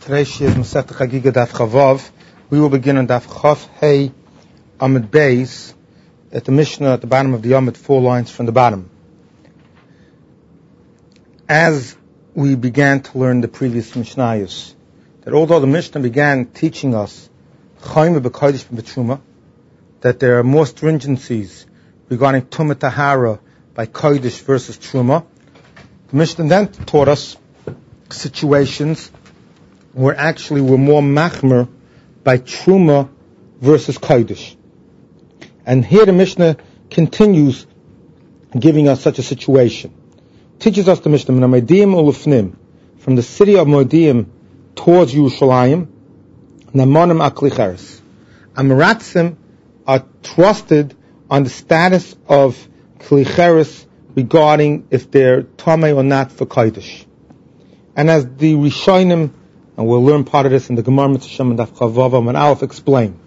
Today's Shir is Masechet Chagiga Daf Chavav. We will begin on Daf Chav Hey Amud Beis at the Mishnah at the bottom of the Amud, 4 lines from the bottom. As we began to learn the previous Mishnayos, that although the Mishnah began teaching us Chayim b'Kodesh b'Truma, that there are more stringencies regarding Tumah Tahara by Kodesh versus Truma, the Mishnah then taught us situations where actually we're more machmer by Truma versus Kodesh. And here the Mishnah continues giving us such a situation. Teaches us the Mishnah, from the city of Modim towards Yerushalayim, Namonim Aklicheres. Amaratzim are trusted on the status of Klicheres regarding if they're Tamei or not for Kodesh. And as the Rishonim, and we'll learn part of this in the Gemara Mitzvah and Daf Chavav and Aleph explain,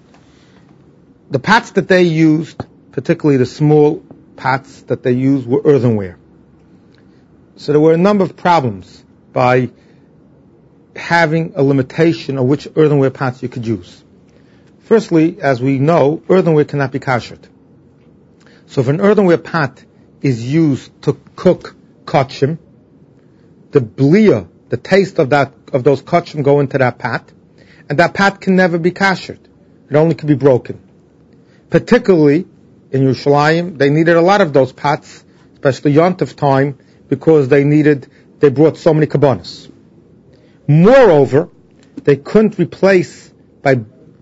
the pots that they used, particularly the small pots that they used, were earthenware. So there were a number of problems by having a limitation of which earthenware pots you could use. Firstly, as we know, earthenware cannot be kashered. So if an earthenware pot is used to cook kachim, the bliya, the taste of those kachim go into that pot, and that pot can never be kashered. It only can be broken. Particularly in Yerushalayim, they needed a lot of those pots, especially Yontif time, because they brought so many kabbanas. Moreover, they couldn't replace by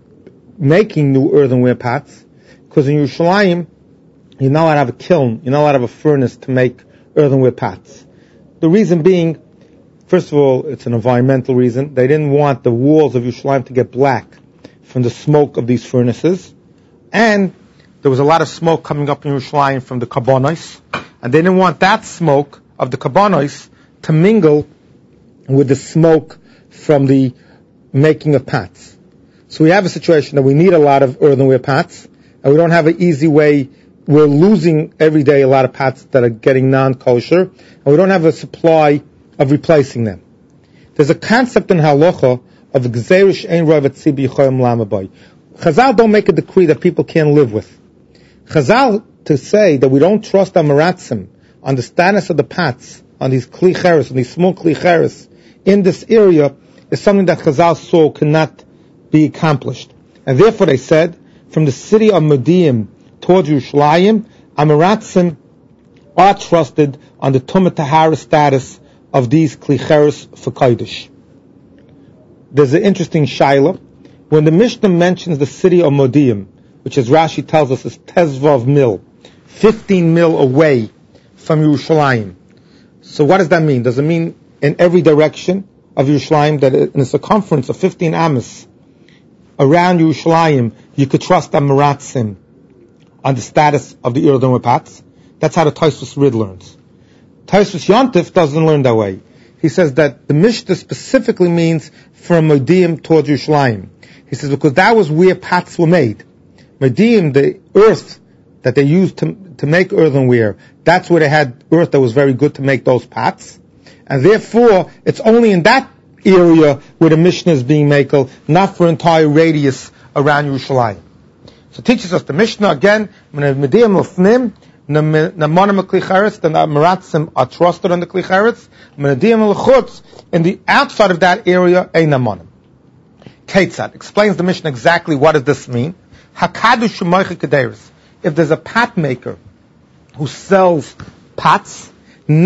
making new earthenware pots, because in Yerushalayim, you're not allowed to have a kiln, you're not allowed to have a furnace to make earthenware pots. The reason being, first of all, it's an environmental reason. They didn't want the walls of Yerushalayim to get black from the smoke of these furnaces. And there was a lot of smoke coming up in Yerushalayim from the kabbanos, and they didn't want that smoke of the kabbanos to mingle with the smoke from the making of pots. So we have a situation that we need a lot of earthenware pots, and we don't have an easy way. We're losing every day a lot of pots that are getting non-kosher, and we don't have a supply of replacing them. There's a concept in halacha of gzeirish ein rav atzibi yichoyim lamabai. Chazal don't make a decree that people can't live with. Chazal, to say that we don't trust our maratzim on the status of the pots, on these klicheres, on these small klicheres in this area, is something that Chazal saw cannot be accomplished. And therefore they said, from the city of Modim towards Yerushalayim, Amaratzim are trusted on the Tumah Tahara status of these klicheres for Kodesh. There's an interesting shaila. When the Mishnah mentions the city of Modim, which as Rashi tells us is Tezvav mil, 15 mil away from Yerushalayim. So what does that mean? Does it mean in every direction of Yerushalayim, that in a circumference of 15 amas around Yerushalayim, you could trust Amaratzim on the status of the earthenware pots? That's how the Tosfos Rid learns. Tosfos Yontif doesn't learn that way. He says that the Mishnah specifically means from Modim towards Yerushalayim. He says because that was where pots were made. Modim, the earth that they used to make earthenware, that's where they had earth that was very good to make those pots. And therefore, it's only in that area where the Mishnah is being makel, not for entire radius around Yerushalayim. So it teaches us the Mishnah again, the Maratzim are trusted on the Klicheres, in the outside of that area, ein namonim. Ketzad explains the Mishnah exactly what does this mean. If there's a pot maker who sells pots, and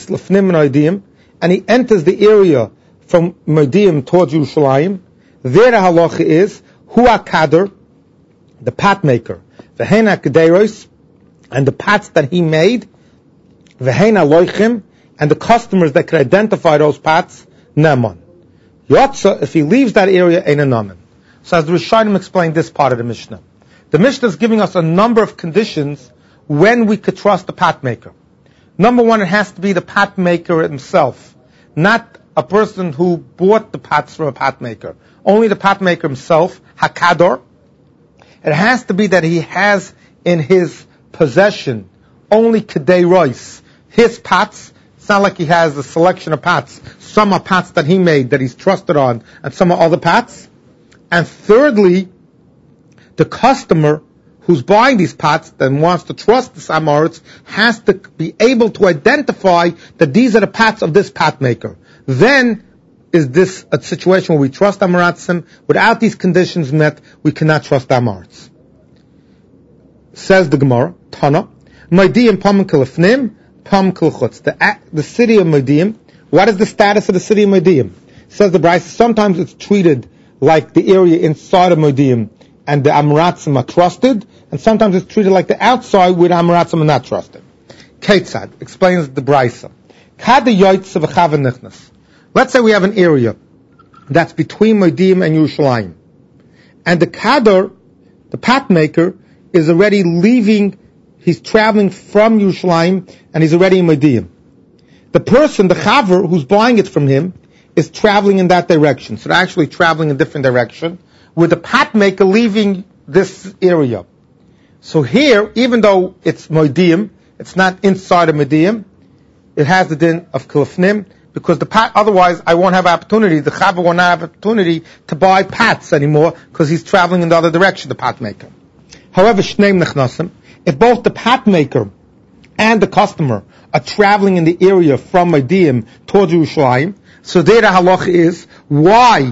he enters the area from Modim towards Yerushalayim, there the halacha is hu akader, the pot maker, v'hen hakederos, and the pots that he made, v'hen aloichim, and the customers that could identify those pots, naman. Yotza, if he leaves that area, ein naman. So as the Rishonim explained this part of the Mishnah, the Mishnah is giving us a number of conditions when we could trust the pot maker. Number one, it has to be the pot maker himself, not a person who bought the pots from a pot maker. Only the pot maker himself, hakador. It has to be that he has in his possession only kedei rois, his pots, It's not like he has a selection of pots. Some are pots that he made that he's trusted on, and some are other pots. And thirdly, the customer who's buying these pots and wants to trust the Amoritz has to be able to identify that these are the pots of this pot maker. Then is this a situation where we trust Amoritzim? Without these conditions met, we cannot trust Amoritz. Says the Gemara, Tana, Moediyim pam kelefnim, pam kelchutz. The city of Moediyim, what is the status of the city of Moediyim? Says the Brisa, sometimes it's treated like the area inside of Moediyim and the Amoratzim are trusted, and sometimes it's treated like the outside where the Amoratzim are not trusted. Ketzad explains the Brisa. Let's say we have an area that's between Moediyim and Yerushalayim, and the Kadar, the pot maker, is already leaving. He's traveling from Yerushalayim, and he's already in Moediyim. The person, the Chaver, who's buying it from him, is traveling in that direction. So they're actually traveling in a different direction, with the pot maker leaving this area. So here, even though it's Moediyim, it's not inside of Moediyim, it has the din of Kilafnim, because the pot, otherwise I won't have opportunity, the Chaver won't have opportunity to buy pots anymore, because he's traveling in the other direction, the pot maker. However, Shneim Nechnasim, if both the pot maker and the customer are traveling in the area from Moediyim towards Yerushalayim, so there the halacha is, why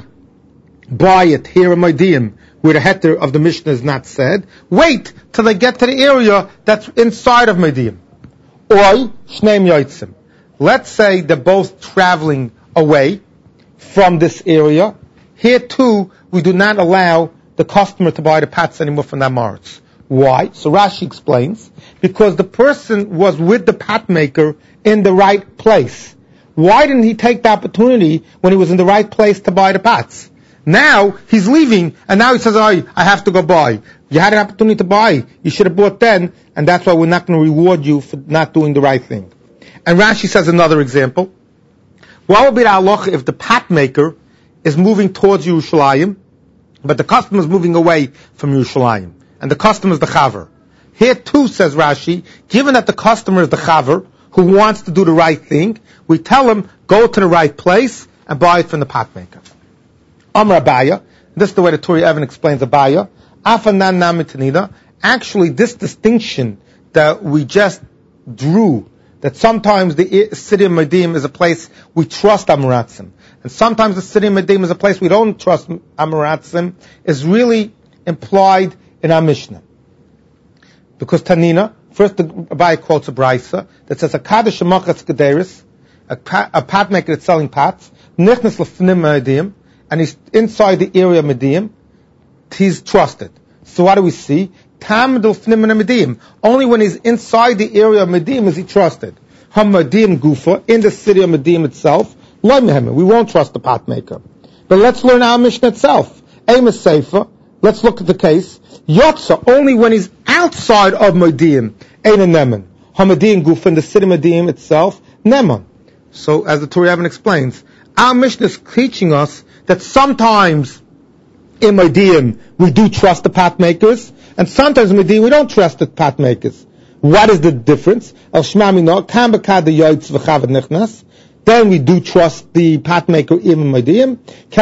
buy it here in Moediyim, where the heter of the Mishnah is not said? Wait till they get to the area that's inside of Moediyim. Or Shneim Yotzim. Let's say they're both traveling away from this area. Here too, we do not allow the customer to buy the pots anymore from that Amoritz. Why? So Rashi explains, because the person was with the pot maker in the right place. Why didn't he take the opportunity when he was in the right place to buy the pots? Now he's leaving, and now he says, I have to go buy. You had an opportunity to buy. You should have bought then, and that's why we're not going to reward you for not doing the right thing. And Rashi says another example. What would be the halacha if the pot maker is moving towards Yerushalayim, but the customer is moving away from Yerushalayim, and the customer is the chaver? Here too, says Rashi, given that the customer is the chaver who wants to do the right thing, we tell him, go to the right place and buy it from the pot maker. Amar Abaya, this is the way the Torah Evan explains Abaya. Afanan namitanida. Actually, this distinction that we just drew, that sometimes the city of Moediyim is a place we trust Amoratzim, and sometimes the city of Moediyim is a place we don't trust Amoratzim, is really implied in our Mishnah. Because Tanina, first the Abaya quotes a Brisa that says, a Kaddish Shemachatz Gederis, a pot maker that's selling pots, Nichnas Lefnim Moediyim, and he's inside the area of Moediyim, he's trusted. So what do we see? Only when he's inside the area of Moediyim is he trusted. Moediyim Gufa, in the city of Moediyim itself, we won't trust the pot maker. But let's learn our Mishnah itself. Amos Sefer, let's look at the case. Yotza, only when he's outside of Moediyim, Ein Neman. Moediyim Gufa, in the city of Moediyim itself, Neman. So as the Torah Evan explains, our Mishnah is teaching us that sometimes in Moediyim we do trust the pot makers, and sometimes in Moediyim we don't trust the pot makers. What is the difference? Then we do trust the pot maker even Moediyim.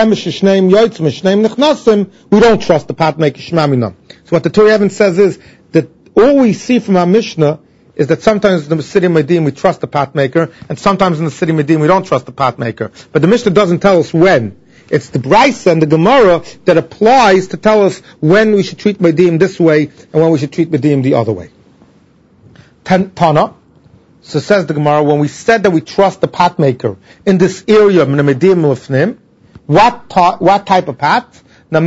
We don't trust the pot maker Shmamina. So what the Torah Evan says is that all we see from our Mishnah is that sometimes in the city of Moediyim we trust the pot maker, and sometimes in the city of Moediyim we don't trust the pot maker. But the Mishnah doesn't tell us when. It's the Brisa and the Gemara that applies to tell us when we should treat Moediyim this way and when we should treat Moediyim the other way. Tana, so says the Gemara, when we said that we trust the pot maker in this area, Moediyim Lefnim, what type of pot?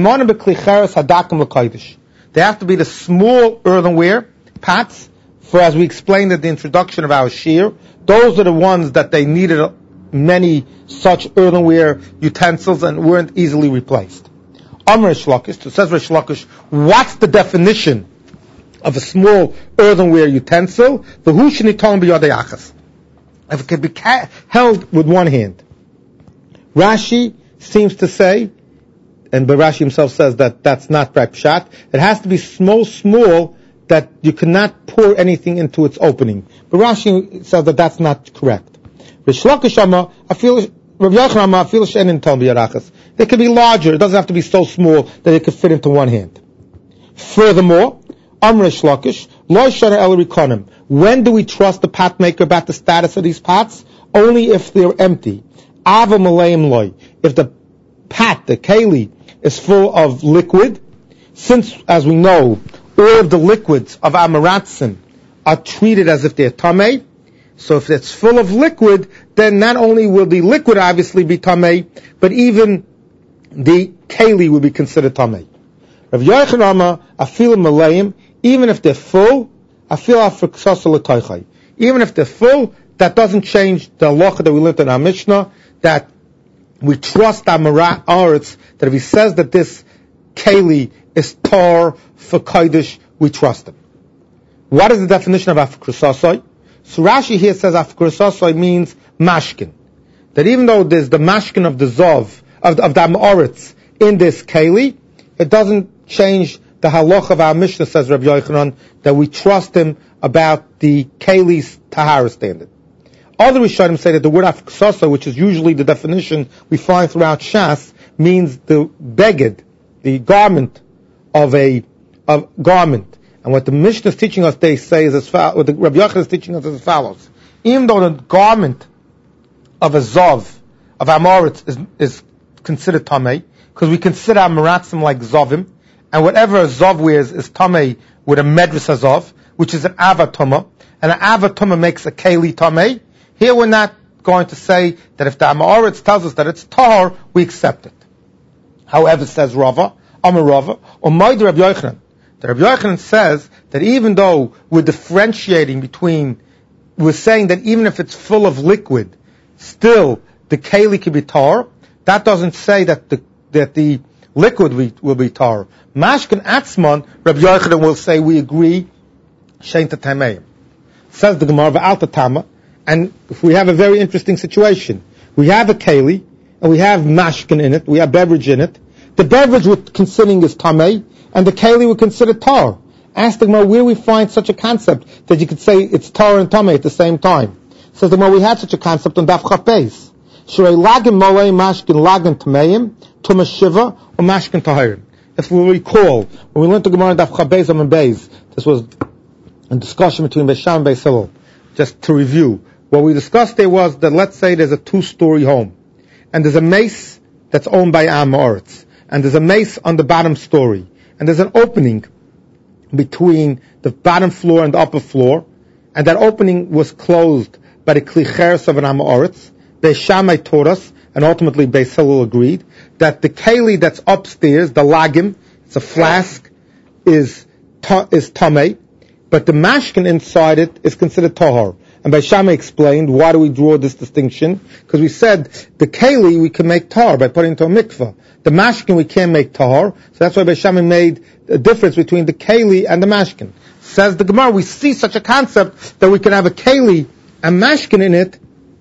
They have to be the small earthenware pots, for as we explained at the introduction of our shir, those are the ones that they needed many such earthenware utensils and weren't easily replaced. Amar Reish Lakish, so says Reish Lakish, what's the definition of a small earthenware utensil? The hushiniton b'yadei achas. If it can be held with one hand. Rashi seems to say, and Rashi himself says that that's not pshat. It has to be small, that you cannot pour anything into its opening. But Rashi says that that's not correct. Rishlakish Amar, Rabbi Yochanan Amar, Afil she'enin tal biyarachas. They could be larger. It doesn't have to be so small that it could fit into one hand. Furthermore, Amr Rishlakish, Lo shana el rikonim. When do we trust the pot maker about the status of these pots? Only if they're empty. Ava malayim loy. If the pot, the keli, is full of liquid, since, as we know, all of the liquids of Amaratzim are treated as if they're tamei, so if it's full of liquid, then not only will the liquid obviously be tamei, but even the keli will be considered tamei. Rav Yochanan Amar, afilu malayim, even if they're full, afilu afrksasa l'toichai. Even if they're full, that doesn't change the halacha that we learned in our Mishnah, that we trust our Aretz, that if he says that this keli is tar for kodesh, we trust him. What is the definition of afkrasasai? So Rashi here says afkrasasai means mashkin. That even though there's the mashkin of the zov, of the Amoritz in this keli, it doesn't change the halach of our Mishnah, says Rabbi Yochanan, that we trust him about the keli's tahara standard. Other Rishonim say that the word afkrasasai, which is usually the definition we find throughout Shas, means the beged, the garment of garment. And what the Mishnah is teaching us, they say, is as follows. What the Rabbi Yochanan is teaching us is as follows: even though the garment of a zov, of Amoritz, is considered tamei, because we consider Amaratzim like zovim, and whatever a zov wears is tamei with a medras zov, which is an avatoma, and an avatoma makes a keli tamei. Here we're not going to say that if the Amoritz tells us that it's tar, we accept it. However, says Rava, Amar Rava, or Moed Rabbi Yochanan. The Rabbi Yochanan says that even though we're differentiating between, we're saying that even if it's full of liquid, still the keli can be tar. That doesn't say that the liquid will be tar. Mashkin Atzman, Rabbi Yochanan will say we agree, Shein Tameim. Says the Gemara V'Alta Tama, and if we have a very interesting situation. We have a keli, and we have mashkin in it, we have beverage in it. The beverage we're considering is tamei, and the keli we consider tar. Ask the Gemara where we find such a concept that you could say it's tar and tamei at the same time. Says the Gemara, we had such a concept on Daf Chafez. Shrei lagim molei mashkin lagim tameim, tumas shiva, or mashkin tahirim. If we recall, when we learned the Gemara on Daf Chafez and Beis, this was a discussion between Beis Shammai and Beis Hillel. Just to review, what we discussed there was that let's say there's a 2-story home, and there's a mace that's owned by Amoritz, and there's a mace on the bottom story, and there's an opening between the bottom floor and the upper floor, and that opening was closed by the klicheres of an Amoritz. Beis Shammai taught us, and ultimately Beis Hillel agreed, that the keli that's upstairs, the lagim, it's a flask, is tamei, but the mashkin inside it is considered tahor. And Beis Shammai explained, why do we draw this distinction? Because we said, the keli we can make tar by putting into a mikveh. The mashkin we can't make tar, so that's why Beis Shammai made a difference between the keli and the mashkin. Says the Gemara, we see such a concept that we can have a keli and mashkin in it,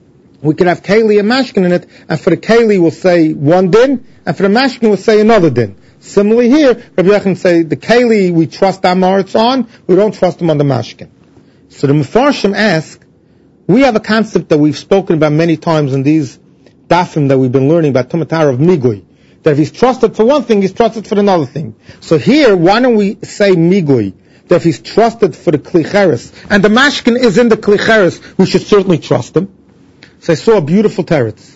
we can have keli and mashkin in it, and for the keli we'll say one din, and for the mashkin we'll say another din. Similarly here, Rabbi Yochanan say, the keli we trust Amoritz on, we don't trust him on the mashkin. So the Mefarshim ask, we have a concept that we've spoken about many times in these dafim that we've been learning about Tumatar of Migui, that if he's trusted for one thing, he's trusted for another thing. So here, why don't we say Migui, that if he's trusted for the klicheres, and the mashkin is in the klicheres, we should certainly trust him. So I saw a beautiful teretz.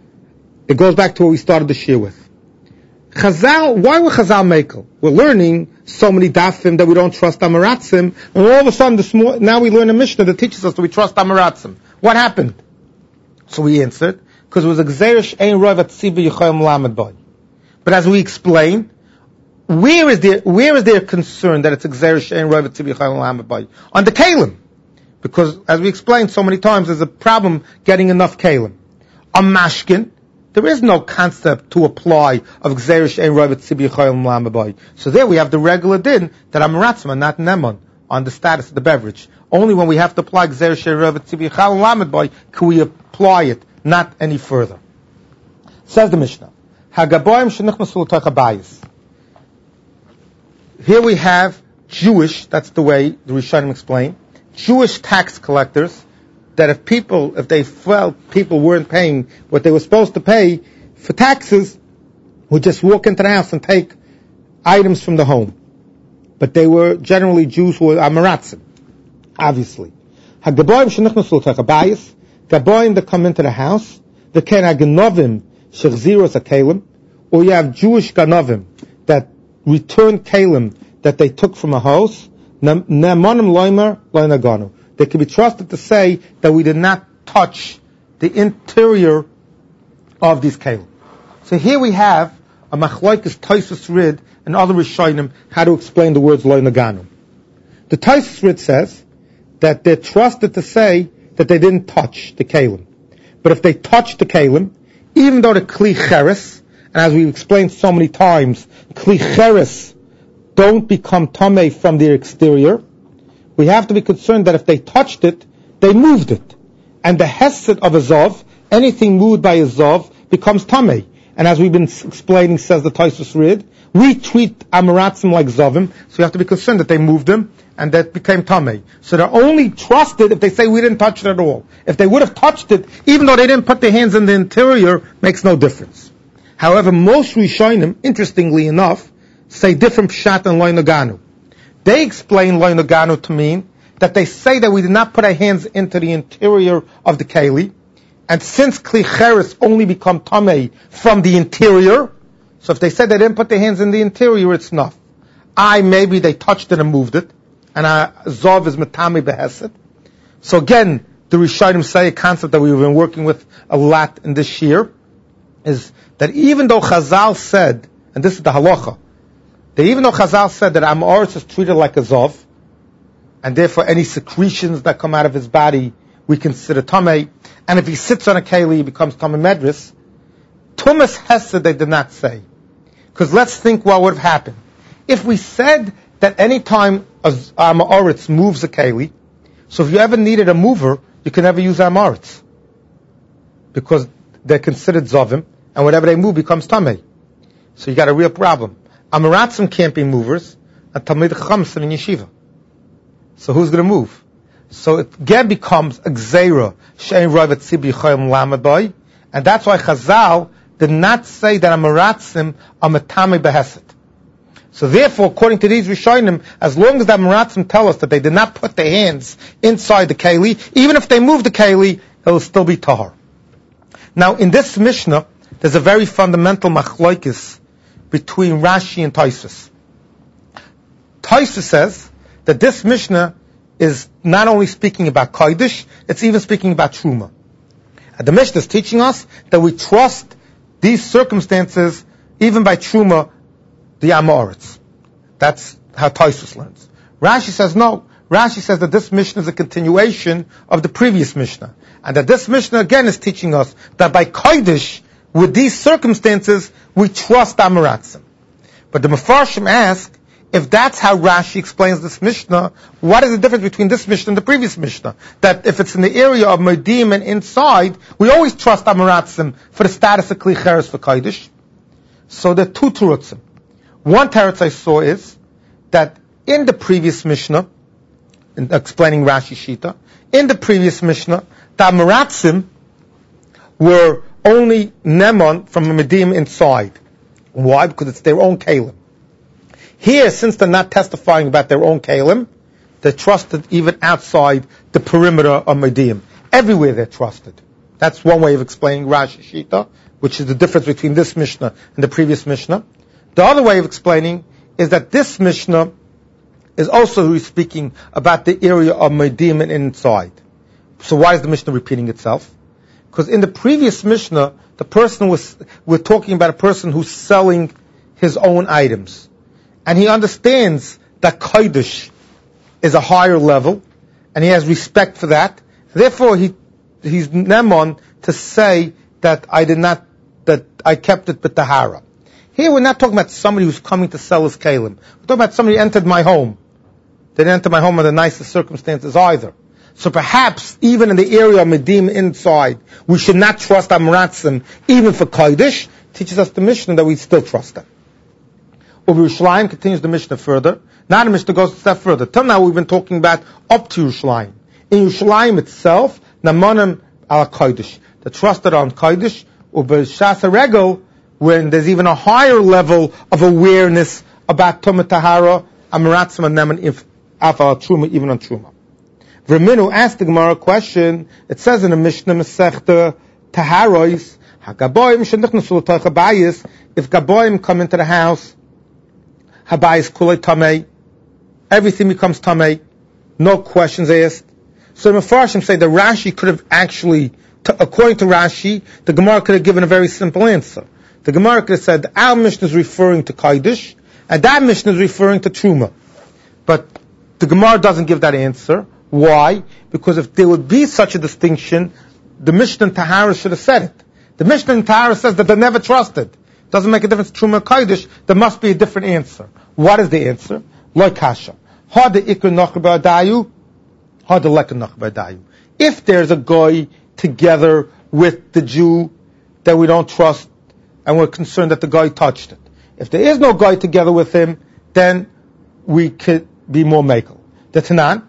It goes back to what we started the shir with. Chazal, why were Chazal makel? We're learning so many dafim that we don't trust Amaratzim, and all of a sudden now we learn a Mishnah that teaches us that we trust Amaratzim. What happened? So we answered, because it was a gzeirish ein rov at tziva yichayim lamed boy. But as we explained, where is their concern that it's a gzeirish ein rov at tziva yichayim lamed boy? On the kalim. Because as we explained so many times, there's a problem getting enough kalim. On mashkin, there is no concept to apply of Gzeirish Ein Rov Tzibi Chayim Lamabai. So there we have the regular din that Amaratzim and not Nemon on the status of the beverage. Only when we have to apply Gzeirish Ein Rov Tzibi Chayim Lamabai can we apply it, not any further. Says the Mishnah, Hagaboyim Shenichnasu L'Toich Habayis. Here we have Jewish, that's the way the Rishonim explain, Jewish tax collectors that if they felt people weren't paying what they were supposed to pay for taxes, would just walk into the house and take items from the home. But they were generally Jews who were Amaratzim, obviously. Hagaboyim shenichnasu l'tech Gaboyim that come into the house, the ken hagenovim shechziros hakelim, or you have Jewish ganovim that return kelim that they took from a house. Ne'monim loimer loinaganu. They can be trusted to say that we did not touch the interior of these kelim. So here we have a machlokes Tosfos Rid and other Rishonim how to explain the words loinaganu. The Tosfos Rid says that they're trusted to say that they didn't touch the kelim. But if they touched the kelim, even though the kli cheres, and as we've explained so many times, kli cheres don't become tamei from their exterior, we have to be concerned that if they touched it, they moved it. And the hesed of a zov, anything moved by a zov, becomes tamei. And as we've been explaining, says the Tosfos Rid, we treat Amaratzim like zovim, so we have to be concerned that they moved them, and that became tamei. So they're only trusted if they say we didn't touch it at all. If they would have touched it, even though they didn't put their hands in the interior, makes no difference. However, most Rishonim, interestingly enough, say different pshat and loinaganu. They explain loinaganu to mean that they say that we did not put our hands into the interior of the keli, and since kli cheres only become tamei from the interior, so if they said they didn't put their hands in the interior, it's enough. Maybe they touched it and moved it, and zov is metame behesed. So again, the Rishonim say a concept that we've been working with a lot in this year, is that even though Chazal said, and this is the halacha, that even though Chazal said that Amoritz is treated like a zov, and therefore any secretions that come out of his body we consider tamei, and if he sits on a keli he becomes tamei medris, Tumas Hesed they did not say. Because let's think what would have happened. If we said that any time a Amoritz moves a keli, so if you ever needed a mover, you can never use Amoritz. Because they're considered zovim, and whatever they move becomes tamei. So you got a real problem. Amaratzim can't be movers, and Talmid Chacham sit in yeshiva. So who's going to move? So it again becomes a gzeira, she'en rov et tzibri chayim lamadai, and that's why Chazal did not say that Amaratzim are metame behesed. So therefore, according to these Rishonim, as long as the Amaratzim tell us that they did not put their hands inside the keli, even if they move the keli, it will still be tahar. Now, in this Mishnah, there's a very fundamental machlokes between Rashi and Tosfos. Tosfos says that this Mishnah is not only speaking about Kodesh, it's even speaking about Truma. And the Mishnah is teaching us that we trust these circumstances, even by Truma, the Amoritz. That's how Tosfos learns. Rashi says no. Rashi says that this Mishnah is a continuation of the previous Mishnah. And that this Mishnah again is teaching us that by Kodesh, with these circumstances, we trust Amaratzim. But the Mefarshim ask, if that's how Rashi explains this Mishnah, what is the difference between this Mishnah and the previous Mishnah? That if it's in the area of Modim and inside, we always trust Amaratzim for the status of Kli Cheres for Kodesh. So there are two terutzim. One teretz I saw is that in the previous Mishnah, in explaining Rashi Shita, in the previous Mishnah, the Amaratzim were only Nemon from a Medim inside. Why? Because it's their own Kalim. Here, since they're not testifying about their own Kalim, they're trusted even outside the perimeter of Medim. Everywhere they're trusted. That's one way of explaining Rashi Shita, which is the difference between this Mishnah and the previous Mishnah. The other way of explaining is that this Mishnah is also speaking about the area of Medim and inside. So why is the Mishnah repeating itself? Because in the previous Mishnah, we're talking about a person who's selling his own items. And he understands that Kodesh is a higher level, and he has respect for that. Therefore, he's Nemon to say that I kept it b'tahara. Here we're not talking about somebody who's coming to sell his kalim. We're talking about somebody who entered my home. They didn't enter my home under the nicest circumstances either. So perhaps even in the area of Medim inside, we should not trust Amaratzim even for Kodesh. Teaches us the Mishnah that we still trust them. Over Yerushalayim continues the Mishnah further. Now the Mishnah goes a step further. Till now we've been talking about up to Yerushalayim. In Yerushalayim itself, Namanim ala Kodesh. They're trusted on Kodesh, Ubeshas HaRegel, when there's even a higher level of awareness about Tumah Tahara, Amaratzim and Neman, if Afal Truma, even on Truma. V'Raminu asked the Gemara a question. It says in the Mishnah Masechta Taharos, Hagaboyim shenichnasu l'toich habayis. If Gaboyim come into the house, habayis kulei tamei, everything becomes tamei, no questions asked. So the Mefarshim say that Rashi could have actually, according to Rashi, the Gemara could have given a very simple answer. The Gemara could have said, our Mishnah is referring to Kodesh, and that Mishnah is referring to Truma. But the Gemara doesn't give that answer. Why? Because if there would be such a distinction, the Mishnah in Tahara should have said it. The Mishnah in Tahara says that they're never trusted. Doesn't make a difference to Truma or Kodesh. There must be a different answer. What is the answer? Lo kasha. If there's a guy together with the Jew that we don't trust, and we're concerned that the guy touched it. If there is no guy together with him, then we could be more makel. The Tanan,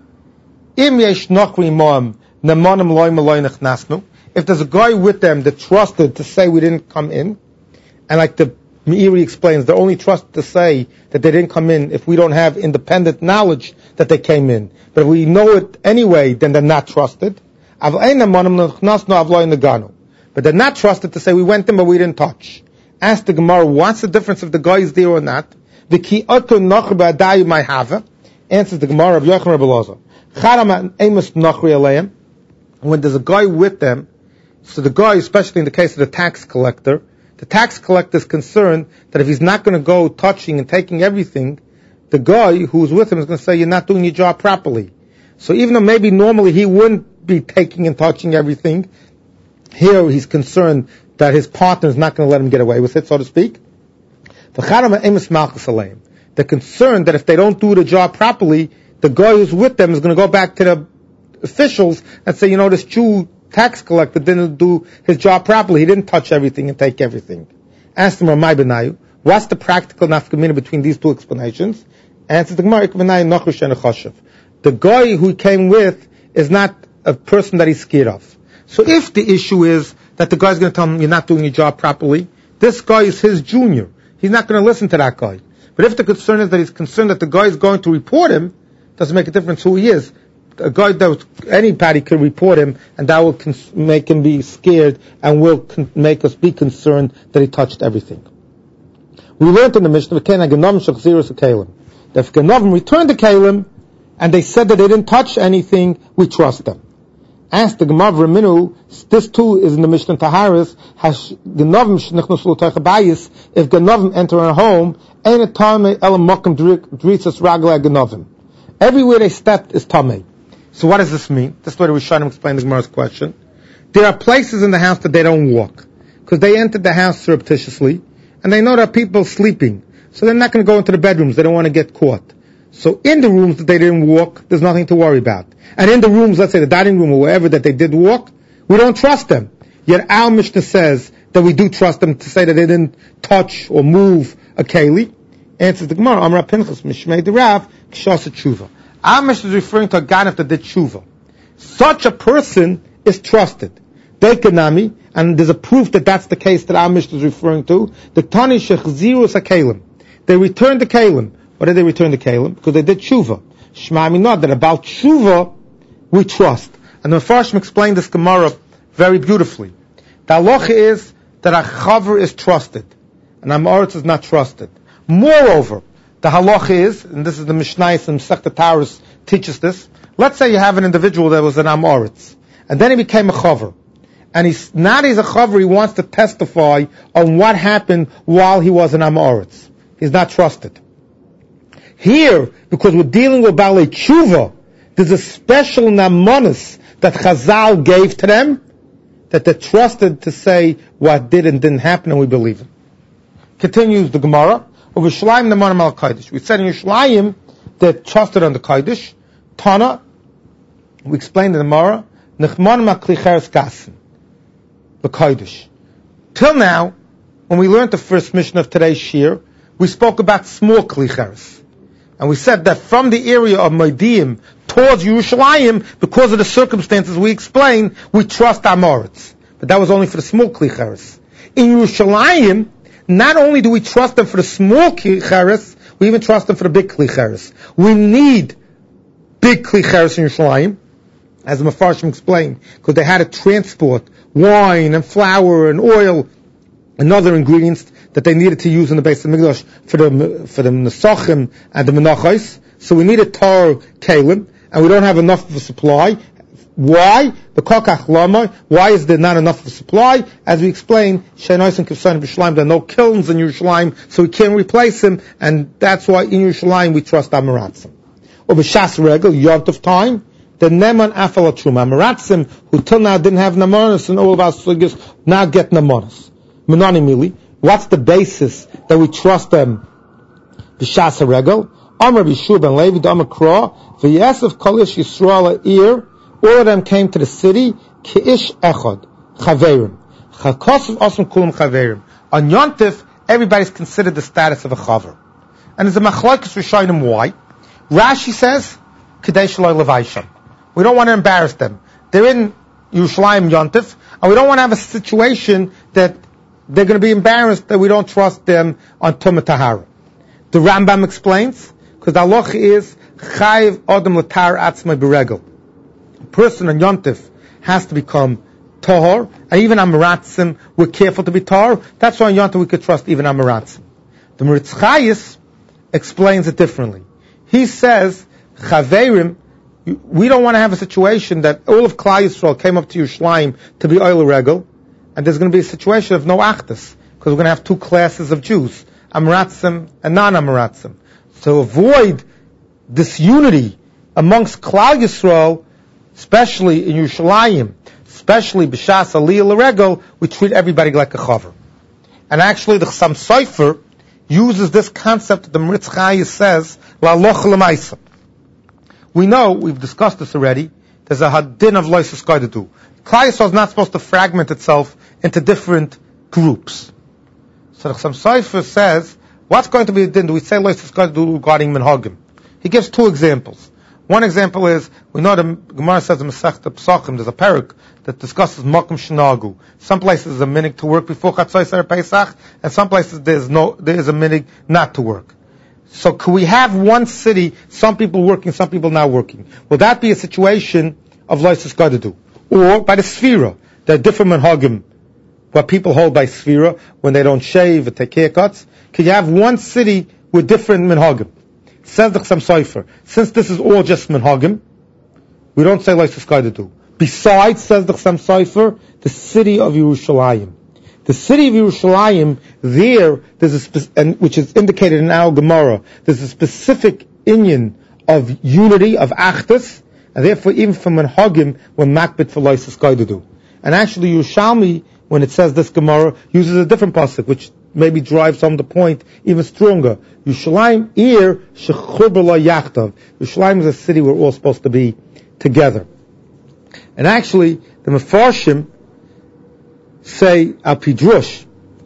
if there's a guy with them that trusted to say we didn't come in, and like the Meiri explains, they're only trusted to say that they didn't come in if we don't have independent knowledge that they came in. But if we know it anyway, then they're not trusted. But they're not trusted to say we went in but we didn't touch. Ask the Gemara, what's the difference if the guy is there or not? Answers the Gemara of Yochanan Rebbe Elazar. When there's a guy with them, so the guy, especially in the case of the tax collector is concerned that if he's not going to go touching and taking everything, the guy who's with him is going to say, you're not doing your job properly. So even though maybe normally he wouldn't be taking and touching everything, here he's concerned that his partner is not going to let him get away with it, so to speak. They're concerned that if they don't do the job properly, the guy who's with them is going to go back to the officials and say, this Jew tax collector didn't do his job properly. He didn't touch everything and take everything. Ask them, Ramai Benayu, what's the practical nafkamina between these two explanations? Answers the Gemara, the guy who he came with is not a person that he's scared of. So if the issue is that the guy's going to tell him, you're not doing your job properly, this guy is his junior. He's not going to listen to that guy. But if the concern is that he's concerned that the guy is going to report him, doesn't make a difference who he is. A guy anybody could report him, and that will make him be scared and will make us be concerned that he touched everything. We learned in the Mishnah that if Ganavim returned to Kalim and they said that they didn't touch anything, we trust them. Ask the Gemara Raminu, this too is in the Mishnah Taharis, if Ganavim enter a home, everywhere they stepped is Tameh. So what does this mean? This is what Rishonim explained the Gemara's question. There are places in the house that they don't walk, because they entered the house surreptitiously, and they know there are people sleeping, so they're not going to go into the bedrooms, they don't want to get caught. So in the rooms that they didn't walk, there's nothing to worry about. And in the rooms, let's say the dining room or wherever that they did walk, we don't trust them. Yet our Mishnah says that we do trust them to say that they didn't touch or move a keli. Answers the Gemara, Amar Pinchas, Mishmei Derav, Kshasa Tshuva. Our Mishnah is referring to a ganef that did tshuva. Such a person is trusted. Dekanami, and there's a proof that that's the case that our Mishnah is referring to. The Tani Shechzirus HaKelim. They returned to Kalim. Why did they return to Kalim? Because they did tshuva. Shema Minah, that about tshuva, we trust. And the Mefarshim explained this Gemara very beautifully. The halacha is that a chaver is trusted, and Amoritz is not trusted. Moreover, the halacha is, and this is the Mishnayos and Masechta Taharos teaches this, let's say you have an individual that was an Amoritz, and then he became a chaver. And he's a chaver, he wants to testify on what happened while he was an Amoritz. He's not trusted. Here, because we're dealing with Balei Tshuva, there's a special namonis that Chazal gave to them, that they're trusted to say what did and didn't happen, and we believe it. Continues the Gemara. We said in Yerushalayim they're trusted on the Kodesh. Tana, we explained in the Gemara, Nechman Maklicheres Gassen, the Kodesh. Till now, when we learned the first mission of today's Shir, we spoke about small Klicheres. And we said that from the area of Moedim towards Yerushalayim, because of the circumstances we explained, we trust Amoritz. But that was only for the small Kli Cheres. In Yerushalayim, not only do we trust them for the small Kli Cheres, we even trust them for the big Kli Cheres. We need big Kli Cheres in Yerushalayim, as the Mefarshim explained, because they had to transport wine and flour and oil and other ingredients that they needed to use in the Beis Hamikdash for the Nesachim and the Menachos. So we needed Torah Kalim, and we don't have enough of a supply. Why? Why is there not enough of a supply? As we explained, Sheinais and Kivsan and Yerushalayim, there are no kilns in Yerushalayim, so we can't replace them, and that's why in Yerushalayim we trust Amaratzim. Or B'Shas Regel, Yom Tov time, the Neman Afal Truma. Amaratzim, who till now didn't have Namanis, and all of our sugis now get Namanis. Menani Mili. What's the basis that we trust them? B'Shas Regel, Amar B'Shua ben Levi, Amar Kra, V'Yasef Kolish Yisrael Ir. All of them came to the city, Ki'ish Echad, Chaverim. Chakosov Osam Kulam Chaverim. On Yontif, everybody's considered the status of a Chaver. And there's a Machlokes Rishonim why. Rashi says, Kedei Shaloi Levaisham. We don't want to embarrass them. They're in Yerushalayim Yontif, and we don't want to have a situation that they're going to be embarrassed that we don't trust them on Tumah Tahara. The Rambam explains, because the halacha is, Chayiv Adam L'Tar Atzmai B'Regel. Person on Yontif has to become Tahor, and even Amaratzim, we're careful to be Tahor. That's why on Yontif we could trust even Amaratzim. The Meritz Chayis explains it differently. He says, Chaverim, we don't want to have a situation that all of Klal Yisrael came up to Yerushalayim to be Oil Regel, and there's going to be a situation of no Achdus, because we're going to have two classes of Jews, Amaratzim and non-Amaratzim. To avoid disunity amongst Klal Yisrael, especially in Yerushalayim, especially B'Shas Aliyah L'Regel, we treat everybody like a chaver. And actually the Chassam Sofer uses this concept that the Meritz Chayis says, La'aloch L'maisa. We know, we've discussed this already, there's a hadin of Lois Eskoidedu. Klal Yisrael is not supposed to fragment itself into different groups. So the Chassam Sofer says, what's going to be the din? Do we say Lois Eskoidedu regarding Minhagim? He gives two examples. One example is, we know the Gemara says in Masechta Pesachim, there's a parak that discusses Makom Shenagu. Some places there's a minig to work before Chatzos Erev Pesach, and some places there is a minig not to work. So could we have one city, some people working, some people not working? Will that be a situation of Lois Eskodedu? Or by the Sfira, there are different Menhagim, what people hold by Sfira, when they don't shave or take haircuts. Could you have one city with different Menhagim? Says the Chassam Sofer, since this is all just Menhagim, we don't say Lois Eskodedu. Besides, says the Chassam Sofer, the city of Yerushalayim. The city of Yerushalayim, which is indicated in our Gemara, there's a specific inyan of unity, of Achdus, and therefore even from Menhagim, we're makbid for Lois Eskodedu. And actually Yerushalmi, when it says this Gemara, uses a different pasuk, which maybe drives home the point even stronger. Yerushalayim shechur lo yachtav. Yerushalayim is a city we're all supposed to be together. And actually, the Mefarshim say al pidrush.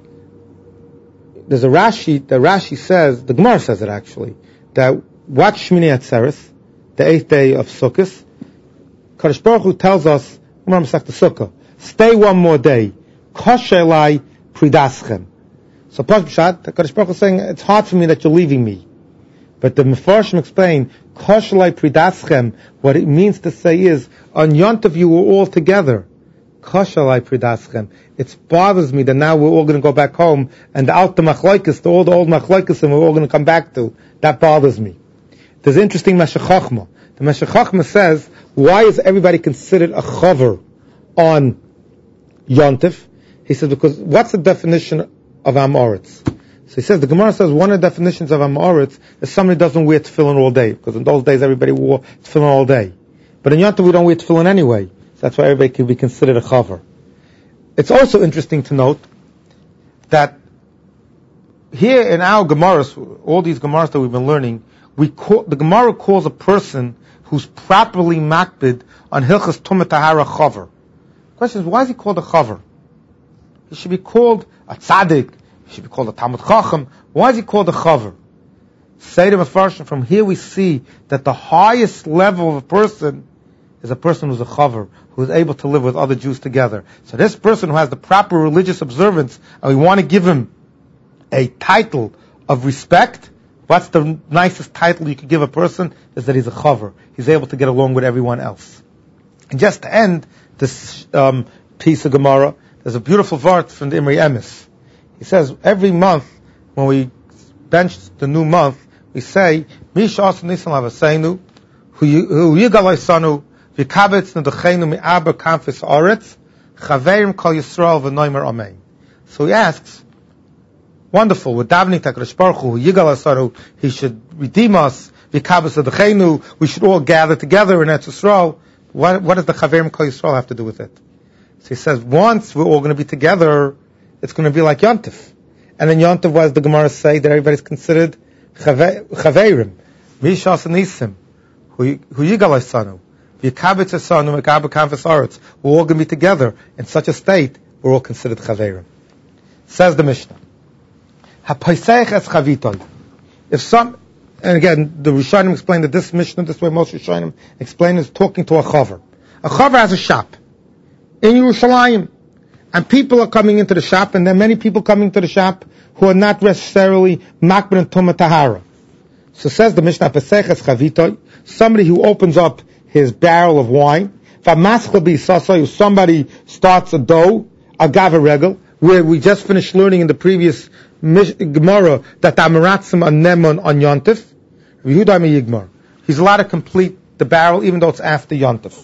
There's a Rashi. The Rashi says, the Gemara says it actually, that watch Shmini Atzeres, the 8th day of Sukkot. Kadosh Baruch Hu tells us, Gemara Masechta Sukkah, stay one more day. Koshelai pridaschem. So Pashat, the Kadosh Baruch Hu is saying, it's hard for me that you're leaving me. But the Mefarshim explain, Koshelai pridaschem, what it means to say is, on Yontav you were all together. Koshelai pridaschem. It bothers me that now we're all going to go back home, and the Alta Machlokes, all the old Machlokes, and we're all going to come back to. That bothers me. There's an interesting Meshech Chochmah. The Meshech Chochmah says, why is everybody considered a chaver on Yontif? He says, because what's the definition of Amoritz? So he says, the Gemara says one of the definitions of Amoritz is somebody doesn't wear tefillin all day, because in those days everybody wore tefillin all day. But in Yontif we don't wear tefillin anyway, so that's why everybody can be considered a chaver. It's also interesting to note that here in our Gemaras, all these Gemaras that we've been learning, the Gemara calls a person who's properly makbid on Hilchas Tumah Tahara chaver. The question is, why is he called a chaver? He should be called a tzaddik. He should be called a Talmud Chacham. Why is he called a chaver? Say to Mefarshim, from here we see that the highest level of a person is a person who's a chaver, who is able to live with other Jews together. So this person who has the proper religious observance, and we want to give him a title of respect, what's the nicest title you could give a person? Is that he's a chaver. He's able to get along with everyone else. And just to end this piece of Gemara, there's a beautiful verse from the Imrei Emes. He says, every month, when we bench the new month, we say, Misha Asan Nisan Lavaseinu, Hu Yigalai Sanu, Vikabetz Nedochenu Mi'aber Kamfis Aretz, Chaverim Kol Yisrael V'noimer Amen. So he asks, wonderful, we're davening to HaKadosh Baruch Hu, Yigalai Sanu, he should redeem us, Vikabetz Nedochenu, we should all gather together in Eretz Yisrael. What does the Chaverim Kol Yisrael have to do with it? So he says, once we're all going to be together, it's going to be like Yontif. And then Yontif, what does the Gemara say? That everybody's considered Chaverim. Mishas Nisim. Hu Yigalai Sanu. V'yikabetz Sanu. Mekaber Kanfas Aretz. We're all going to be together in such a state, we're all considered Chaverim. Says the Mishnah. HaPaisech es Chavitoi. And again, the Rishonim explained that this Mishnah, this way most Rishonim explain, is talking to a Chaver. A Chaver has a shop in Yerushalayim. And people are coming into the shop, and there are many people coming to the shop who are not necessarily makbar and tumah tahara. So says the Mishnah, Peseches Chavitoi, somebody who opens up his barrel of wine, somebody starts a dough, agava regel, where we just finished learning in the previous Gemara that Amaratzim are Nemon on Yontif. He's allowed to complete the barrel even though it's after Yontif.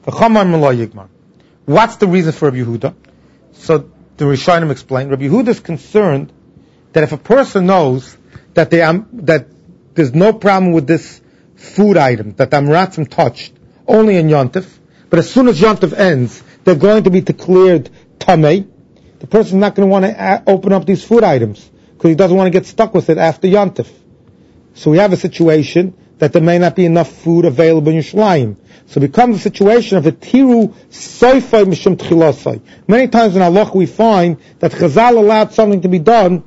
What's the reason for Rabbi Yehuda? So the Rishonim explained, Rabbi Yehuda is concerned that if a person knows that that there's no problem with this food item that Amratzim touched only in Yontif, but as soon as Yontif ends, they're going to be declared Tamei, the person's not going to want to open up these food items because he doesn't want to get stuck with it after Yontif. So we have a situation that there may not be enough food available in Yerushalayim. So it becomes a situation of a tiru soifai mishum tchilasai. Many times in Halach we find that Chazal allowed something to be done,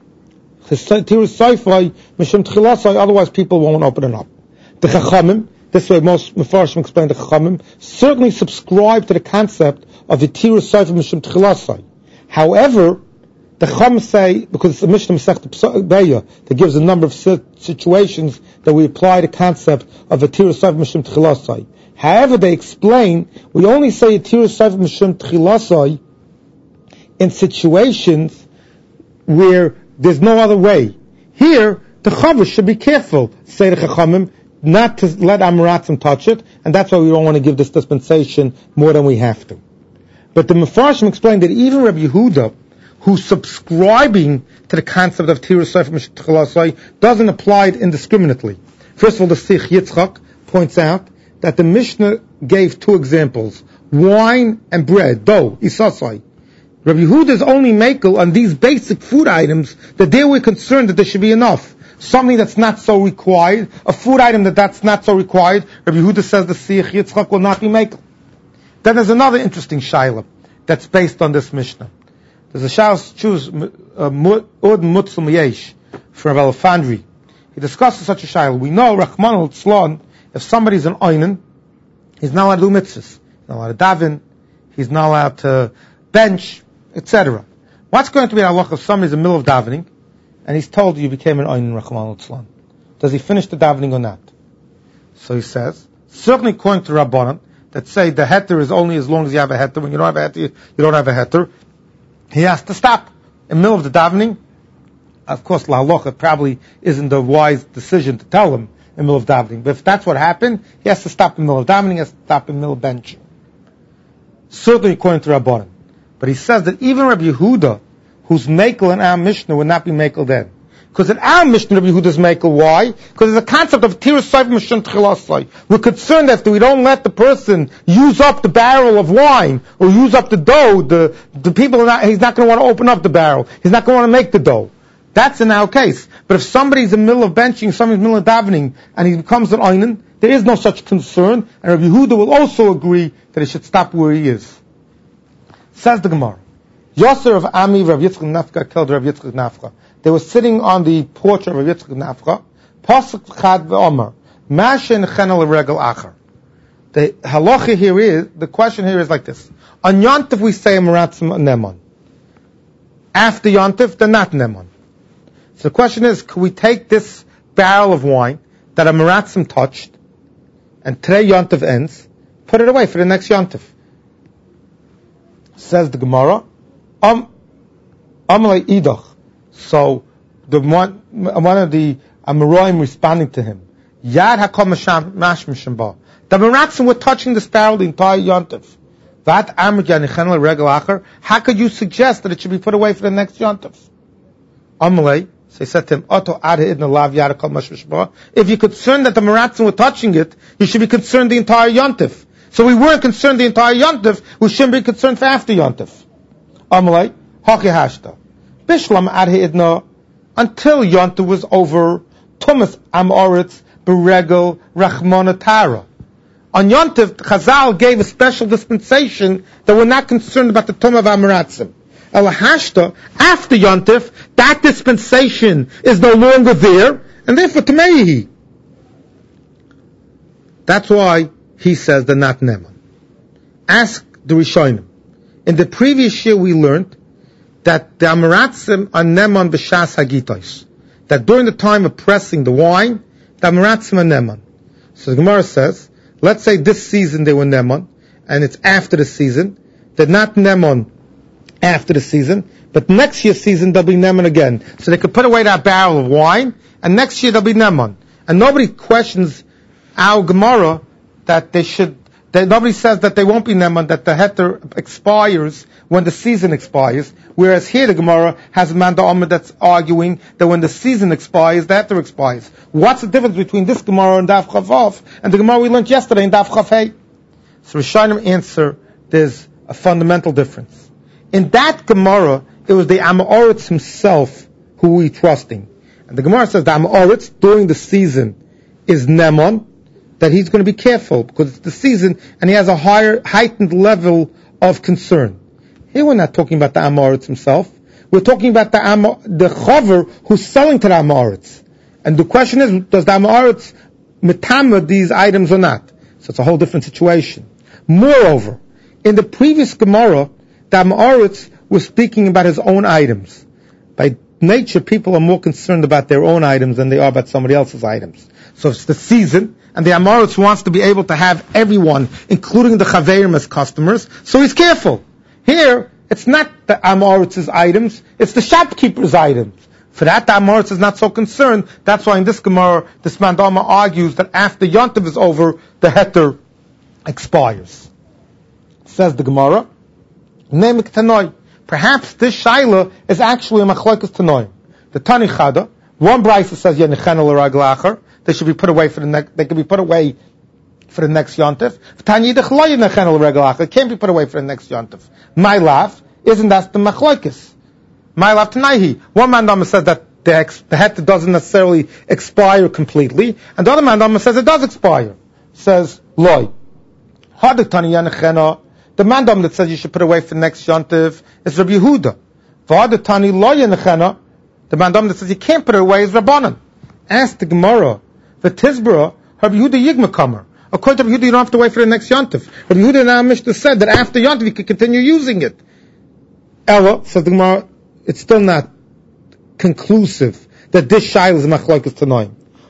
tiru soifai mishum tchilasai, otherwise people won't open it up. The Chachamim, this way most Mefarshim explain the Chachamim, certainly subscribe to the concept of the tiru soifai mishum tchilasai. However, the Chacham say, because it's a Mishnah Masechta Beya that gives a number of situations that we apply the concept of a Tirus Sav Mishum Tchilasai. However, they explain, we only say a Tirus Sav Mishum Tchilasai in situations where there's no other way. Here, the Chaver should be careful, say the Chachamim, not to let Amaratzim touch it, and that's why we don't want to give this dispensation more than we have to. But the Mefarshim explained that even Rabbi Yehuda, who's subscribing to the concept of Tirus Sefer Mishum Tchilasai, doesn't apply it indiscriminately. First of all, the Sikh Yitzchak points out that the Mishnah gave two examples, wine and bread, dough, isasai. Rabbi Yehuda is only makel on these basic food items that they were concerned that there should be enough. Something that's not so required, a food item that's not so required, Rabbi Yehuda says the Sikh Yitzchak will not be makel. Then there's another interesting shaila that's based on this Mishnah. There's a Shas choose Ud Mutzum Yesh from Rav Elfandri. He discusses such a shaila. We know Rachman al-Tzlon, if somebody's an oinen, he's not allowed to do mitzvahs. He's not allowed to daven. He's not allowed to bench, etc. What's going to be the halach if somebody's in the middle of davening and he's told you became an oinen Rachman al-Tzlon? Does he finish the davening or not? So he says, certainly according to Rabbanan, that say the heter is only as long as you have a heter. When you don't have a heter, you don't have a heter. He has to stop in the middle of the davening. Of course, la halacha probably isn't the wise decision to tell him in the middle of davening. But if that's what happened, he has to stop in the middle of davening, he has to stop in the middle of benching. Certainly according to Rabbanan. But he says that even Rabbi Yehuda, who's mekel in our Mishnah, would not be mekel then. Because in our Mishnah, Rabbi Yehuda is mekel. Why? Because there's a concept of Tirus Sefer Mishum Tchilasai. We're concerned that if we don't let the person use up the barrel of wine, or use up the dough, the people he's not going to want to open up the barrel. He's not going to want to make the dough. That's in our case. But if somebody's in the middle of benching, somebody's in the middle of davening, and he becomes an oinen, there is no such concern, and Rabbi Yehuda will also agree that he should stop where he is. Says the Gemara, Yosser of Ami Rav Yitzchak Nafka killed Rav Yitzchak Nafka. They were sitting on the porch of Rav Yitzchak Nafka. Pasuk Chad ve'Omer, Mashen Chenel Regel Acher. The halacha here is, the question here is like this. On Yontif we say Meratzim Nemon. After Yontif, they're not Nemon. So the question is, could we take this barrel of wine that a Meratzim touched, and today Yontif ends, put it away for the next Yontif? Says the Gemara, Amalei Idach. So the one of the Amoraim responding to him, Yad HaKol Mashmim Shamba. The Meratzim were touching this barrel the entire Yontif. How could you suggest that it should be put away for the next Yontif? Amalei, so he said to him, if you're concerned that the Meratzim were touching it, you should be concerned the entire Yontif. So we weren't concerned the entire Yontif, we shouldn't be concerned for after Yontif. Amalei, Haki Hashta. Bishlam ad ha'idna, until Yontif was over, Tumas am Oretz, Beregel, Rachmana Tara. On Yontif, Chazal gave a special dispensation that we're not concerned about the Tumah of Amaratzim. Elahashta, after Yontif, that dispensation is no longer there, and therefore Tamehi. That's why he says they're not Neman. Ask the Rishonim. In the previous year we learned that the Amaratzim are Neman b'shas Hagitos. That during the time of pressing the wine, the Amaratzim are Neman. So the Gemara says, let's say this season they were Neman, and it's after the season. They're not Neman after the season, but next year's season they'll be Neman again. So they could put away that barrel of wine, and next year they'll be Neman. And nobody questions our Gemara that nobody says that they won't be Neman, that the heter expires when the season expires, whereas here the Gemara has a Manda Omer that's arguing that when the season expires, the heter expires. What's the difference between this Gemara and Daf Chavav and the Gemara we learned yesterday in Daf Chav Hey? So Rishonim answer, there's a fundamental difference. In that Gemara, it was the Amoritz himself who we trusting. And the Gemara says the Amoritz during the season is Nemon, that he's going to be careful because it's the season and he has a heightened level of concern. Here we're not talking about the Amoritz himself. We're talking about the Chover who's selling to the Amoritz. And the question is, does the Amoritz metama these items or not? So it's a whole different situation. Moreover, in the previous Gemara, the Amoritz was speaking about his own items. By nature, people are more concerned about their own items than they are about somebody else's items. So it's the season, and the Amoritz wants to be able to have everyone, including the Chaverim as customers, so he's careful. Here, it's not the Amoritz's items, it's the shopkeeper's items. For that, the Amoritz is not so concerned. That's why in this Gemara, this Mandama argues that after Yontiv is over, the heter expires. Says the Gemara, Nemek Tanoi. Perhaps this Shaila is actually a Machlokes Tanoim. The Tani Chada, one Brisa says Yenichenu l'Ragel Acher, they should be put away for the next. They can be put away for the next Yontif. It can't be put away for the next Yontif. My lav, isn't that the Machlokes? My lav Tanaihi. One man says that the heter doesn't necessarily expire completely, and the other man says it does expire. Says Loi. The man that says you should put away for the next Yontif is Rabbi Yehuda. The man that says you can't put it away is Rabbanan. Ask the Gemara. The Tizbara, Rabbi Yehuda Yigma Kamer. According to Rabbi Yehuda, you don't have to wait for the next Yontif. Rabbi Yehuda and our Mishnah said that after Yontif you can continue using it. Ella, says the Gemara, it's still not conclusive that this Shail is Machlokes Tanoim.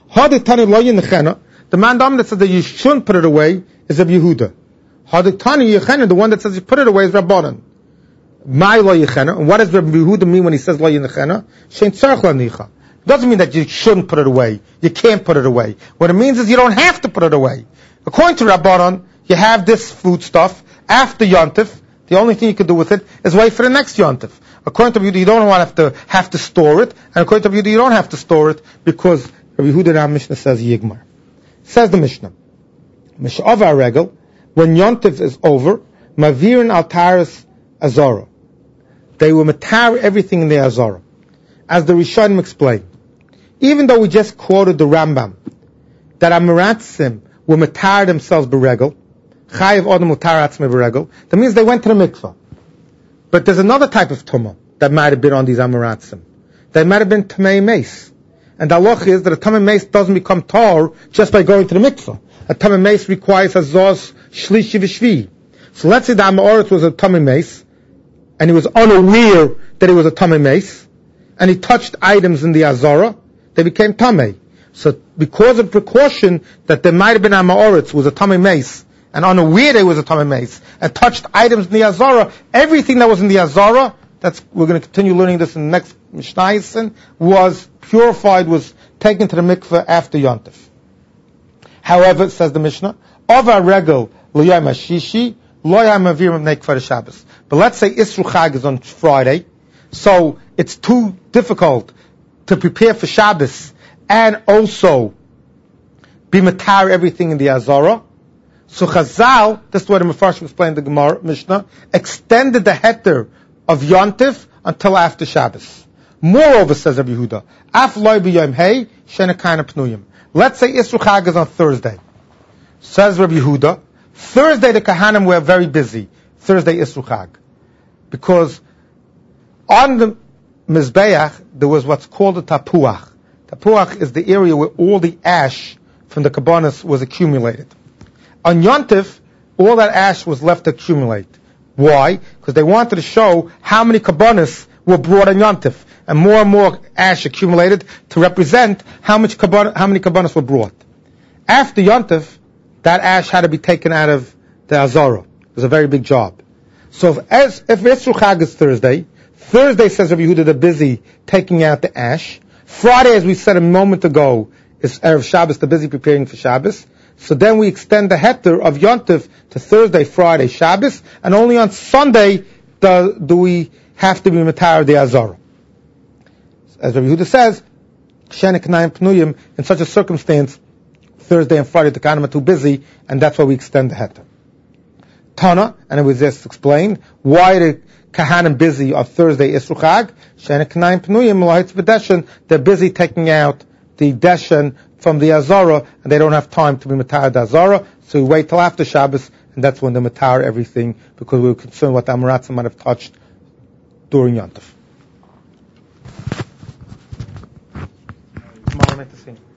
The man that says that you shouldn't put it away is Rabbi Yehuda. The one that says you put it away is Rabbanan. My lo yechena. And what does Rabbi Yehuda mean when he says lo yechena? Shein tzarich lanicha. Doesn't mean that you shouldn't put it away. You can't put it away. What it means is you don't have to put it away. According to Rabbanan, you have this food stuff after Yontif. The only thing you can do with it is wait for the next Yontif. According to Rabbi Yehuda, you don't want to have to store it. And according to Rabbi Yehuda, you don't have to store it because Rabbi Yehuda in our Mishnah says Yigmar. Says the Mishnah, Mish'avar regel, when Yontif is over, Mavirin altaris azara. They will matar everything in the azara. As the Rishonim explained, even though we just quoted the Rambam, that Amaratzim will matar themselves beregel, Chayiv Odom matar atzmei beregel, that means they went to the mikvah. But there's another type of tumah that might have been on these Amaratzim. They might have been Tamei Meis. And the halach is that a tamei meis doesn't become tar just by going to the mikveh. A tamei meis requires a zos shlishi v'shvi. So let's say the Amoritz was a tamei meis, and he was unaware that he was a tamei meis, and he touched items in the Azara, they became tamei. So because of precaution that there might have been a Amoritz who was a tamei meis, and unaware that he was a tamei meis, and touched items in the Azara, everything that was in the Azara, we're going to continue learning this in the next Mishnah, was purified, was taken to the mikveh after Yontif. However, says the Mishnah, Ova regel l'yom hashishi, lo yam avir mevnei kvar Shabbos. But let's say Isru Chag is on Friday, so it's too difficult to prepare for Shabbos and also be matar everything in the Azara. So Chazal, this is what the Mefarshim explained the Gemara Mishnah, extended the heter of Yontif until after Shabbos. Moreover, says Rabbi Yehuda, Af loy b'yom hey shenekayna pnuyim. Let's say Isru Chag is on Thursday. Says Rabbi Yehuda, Thursday the Kahanim were very busy. Thursday Isru Chag, because on the Mizbeach there was what's called a tapuach. Tapuach is the area where all the ash from the kabbanis was accumulated. On Yontif, all that ash was left to accumulate. Why? Because they wanted to show how many kabbanis were brought on Yontif, and more ash accumulated to represent how many kabbanis were brought. After Yontif, that ash had to be taken out of the Azara. It was a very big job. So if Isru Chag is Thursday says Rabbi Yehuda, they're busy taking out the ash. Friday, as we said a moment ago, is Erev Shabbos, they're busy preparing for Shabbos. So then we extend the heter of Yontif to Thursday, Friday, Shabbos, and only on Sunday do we have to be matar the Azara. As Rabbi Yehuda says, Shenek Nayim Pnuyim, in such a circumstance, Thursday and Friday the Kahanim are too busy, and that's why we extend the heter. Tana, and it was just explained, why the Kahanim busy on Thursday Isru Chag, Shenek Nayim Pnuyim, L'Hitz B'Deshen, they're busy taking out the Deshen from the Azara, and they don't have time to be matar the Azara, so we wait till after Shabbos, and that's when they matar everything, because we were concerned what the Amoratzim might have touched during Yontif. Tomorrow night to see.